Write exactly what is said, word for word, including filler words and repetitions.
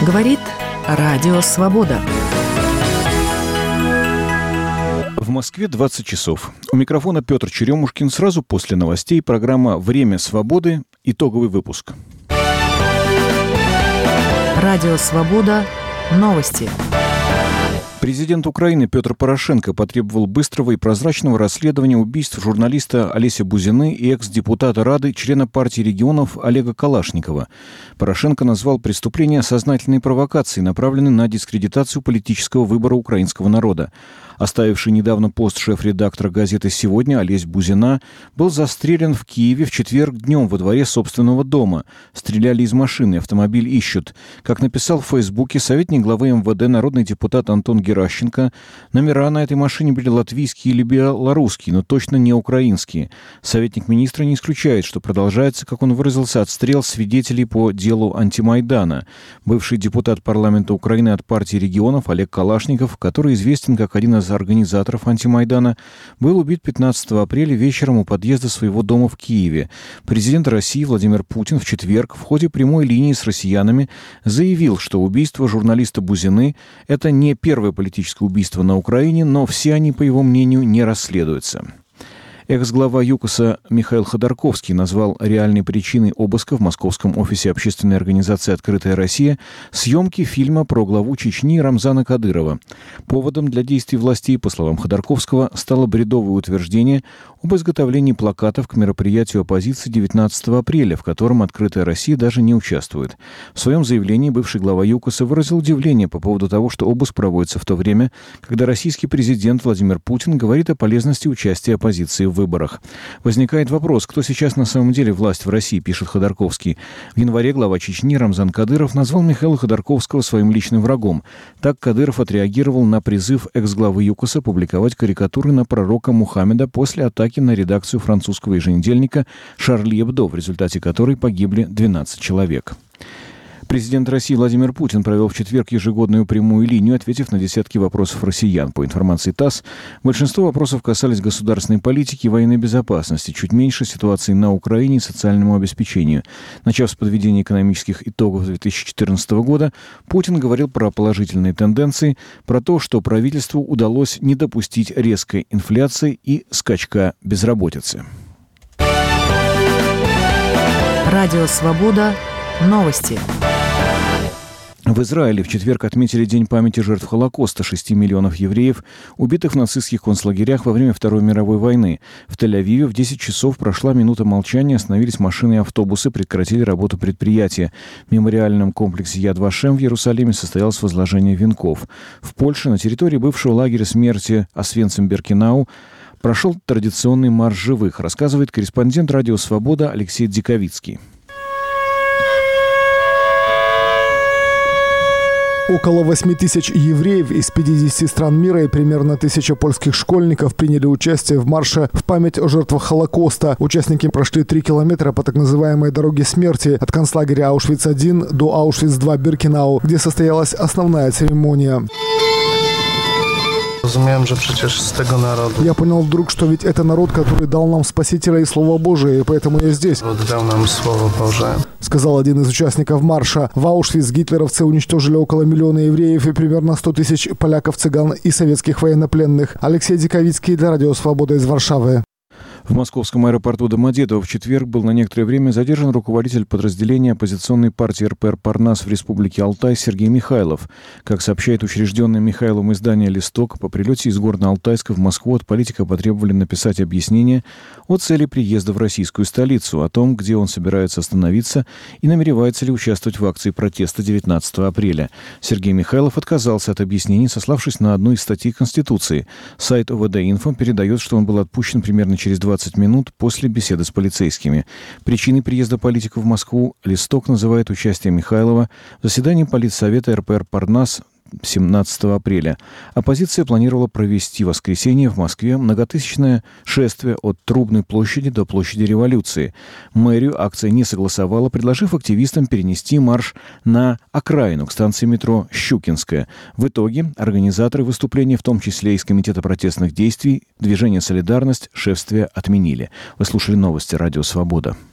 Говорит Радио Свобода. В Москве двадцать часов. У микрофона Петр Черемушкин. Сразу после новостей программа «Время свободы». Итоговый выпуск. Радио Свобода. Новости. Президент Украины Петр Порошенко потребовал быстрого и прозрачного расследования убийств журналиста Олеся Бузины и экс-депутата Рады, члена партии регионов Олега Калашникова. Порошенко назвал преступление сознательной провокацией, направленной на дискредитацию политического выбора украинского народа. Оставивший недавно пост шеф-редактора газеты «Сегодня» Олесь Бузина был застрелен в Киеве в четверг днем во дворе собственного дома. Стреляли из машины, автомобиль ищут. Как написал в Фейсбуке советник главы эм вэ дэ, народный депутат Антон Геращенко, номера на этой машине были латвийские или белорусские, но точно не украинские. Советник министра не исключает, что продолжается, как он выразился, отстрел свидетелей по делу антимайдана. Бывший депутат парламента Украины от партии регионов Олег Калашников, который известен как один из организаторов антимайдана, был убит пятнадцатого апреля вечером у подъезда своего дома в Киеве. Президент России Владимир Путин в четверг в ходе прямой линии с россиянами заявил, что убийство журналиста Бузины – это не первое политическое убийство на Украине, но все они, по его мнению, не расследуются. Экс-глава ЮКОСа Михаил Ходорковский назвал реальной причиной обыска в московском офисе общественной организации «Открытая Россия» съемки фильма про главу Чечни Рамзана Кадырова. Поводом для действий властей, по словам Ходорковского, стало бредовое утверждение об изготовлении плакатов к мероприятию оппозиции девятнадцатого апреля, в котором «Открытая Россия» даже не участвует. В своем заявлении бывший глава ЮКОСа выразил удивление по поводу того, что обыск проводится в то время, когда российский президент Владимир Путин говорит о полезности участия оппозиции в выборах. Возникает вопрос, кто сейчас на самом деле власть в России, пишет Ходорковский. В январе глава Чечни Рамзан Кадыров назвал Михаила Ходорковского своим личным врагом. Так Кадыров отреагировал на призыв экс-главы ЮКОСа публиковать карикатуры на пророка Мухаммеда после атаки на редакцию французского еженедельника «Шарли Эбдо», в результате которой погибли двенадцать человек. Президент России Владимир Путин провел в четверг ежегодную прямую линию, ответив на десятки вопросов россиян. По информации ТАСС, большинство вопросов касались государственной политики и военной безопасности, чуть меньше ситуации на Украине и социальному обеспечению. Начав с подведения экономических итогов две тысячи четырнадцатого года, Путин говорил про положительные тенденции, про то, что правительству удалось не допустить резкой инфляции и скачка безработицы. Радио Свобода. Новости. В Израиле в четверг отметили День памяти жертв Холокоста, шести миллионов евреев, убитых в нацистских концлагерях во время Второй мировой войны. В Тель-Авиве в десять часов прошла минута молчания, остановились машины и автобусы, прекратили работу предприятия. В мемориальном комплексе Яд Вашем в Иерусалиме состоялось возложение венков. В Польше на территории бывшего лагеря смерти Освенцим-Биркенау прошел традиционный марш живых, рассказывает корреспондент Радио Свобода Алексей Диковицкий. Около восьми тысяч евреев из пятидесяти стран мира и примерно тысяча польских школьников приняли участие в марше в память о жертвах Холокоста. Участники прошли три километра по так называемой дороге смерти от концлагеря Аушвиц один до Аушвиц два Биркенау, где состоялась основная церемония. Я понял вдруг, что ведь это народ, который дал нам Спасителя и Слово Божие, и поэтому я здесь. Дал нам Слово Божие. Сказал один из участников марша. В Аушвиц гитлеровцы уничтожили около миллиона евреев и примерно сто тысяч поляков, цыган и советских военнопленных. Алексей Диковицкий для Радио Свобода из Варшавы. В московском аэропорту Домодедово в четверг был на некоторое время задержан руководитель подразделения оппозиционной партии эр пэ эр «Парнас» в Республике Алтай Сергей Михайлов. Как сообщает учрежденное Михайловым издание «Листок», по прилете из Горно-Алтайска в Москву от политика потребовали написать объяснение о цели приезда в российскую столицу, о том, где он собирается остановиться и намеревается ли участвовать в акции протеста девятнадцатого апреля. Сергей Михайлов отказался от объяснений, сославшись на одну из статей Конституции. Сайт о вэ дэ-инфо передает, что он был отпущен примерно через двадцать минут после беседы с полицейскими. Причиной приезда политика в Москву «Листок» называет участие Михайлова в заседании Политсовета эр пэ эр «Парнас» семнадцатого апреля. Оппозиция планировала провести в воскресенье в Москве многотысячное шествие от Трубной площади до площади Революции. Мэрию акция не согласовала, предложив активистам перенести марш на окраину к станции метро Щукинская. В итоге организаторы выступления, в том числе из Комитета протестных действий, движение «Солидарность», шествие отменили. Вы слушали новости «Радио Свобода».